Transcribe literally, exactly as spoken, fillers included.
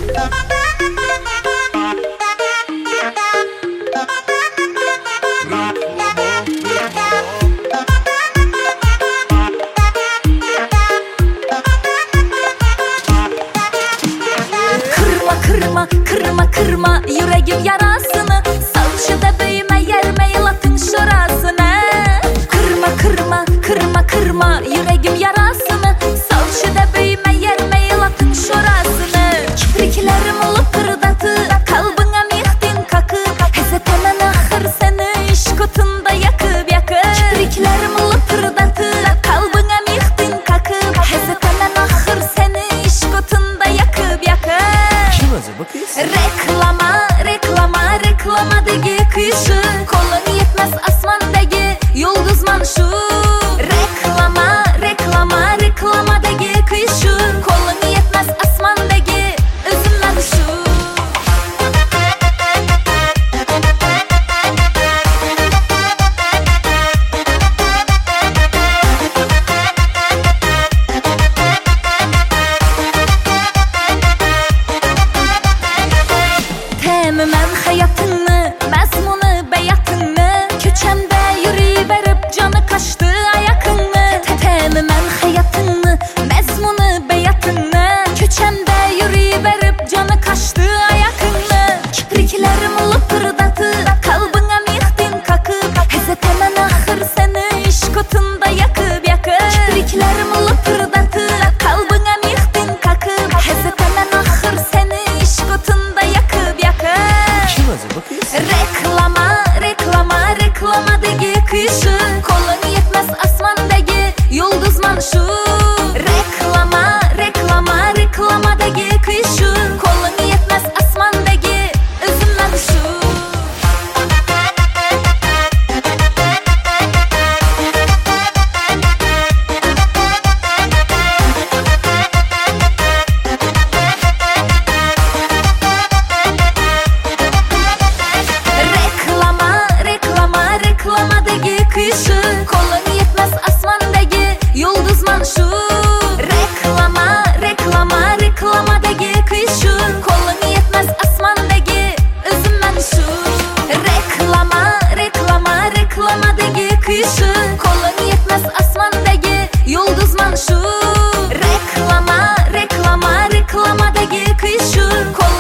Kırma, kırma, kırma yüreğim yarasını. Salçıda büyüme yerme yılatın şurasını. Kırma, kırma, kırma, kırma yüreğim yarasını. Salçıda büyüme yerme yılatın şurasını. Kipriklerim lıpırdatı, kalbına mihtin kakıp. Hezetenen ahır seni iş kutunda yakıp yakıp. Kipriklerim lıpırdatı, kalbına mihtin kakıp. Hezetenen ahır seni iş kutunda yakıp yakıp. Reklama, reklama, reklamadaki kışı. Kolun yetmez asmandaki yıldızman şu. Reklama, reklama, reklamadaki kışı. Kolun yetmez asmandaki üzümden şu. Temmen hayatını, məzmunu, bəyatını. Köçəndə yürüyüb verib canı kaçtı ayakını. Temmen hayatını, məzmunu, bəyatını. Köçəndə yürüyüb verib canı kaçtı ayakını. Kipriklerim lıpırdatı, kalbına mihtin kakıp. Hezetenen ahır seni iş kutunda yakıp yakıp. Kipriklerim lıpırdatı, kalbına mihtin kakıp. Hezetenen ahır seni iş kutunda yakıp yakıp. Reklama, reklama, reklamadaki kışı. Kolun yetmez asmandaki yıldızman şu. Reklama, reklama, reklamadaki kışı. Kolun yetmez asmandaki üzümden şu. Reklama, reklama, reklamadaki kışı. Kolun yetmez asmandaki yıldızman şu. Reklama, reklama, reklamadaki kışı. Kolun yetmez asmandaki üzümden şu. Reklama, reklama, reklamadaki kışı. Kolun yetmez asmandaki yıldızman şu. Reklama, reklama, reklamadaki kışı.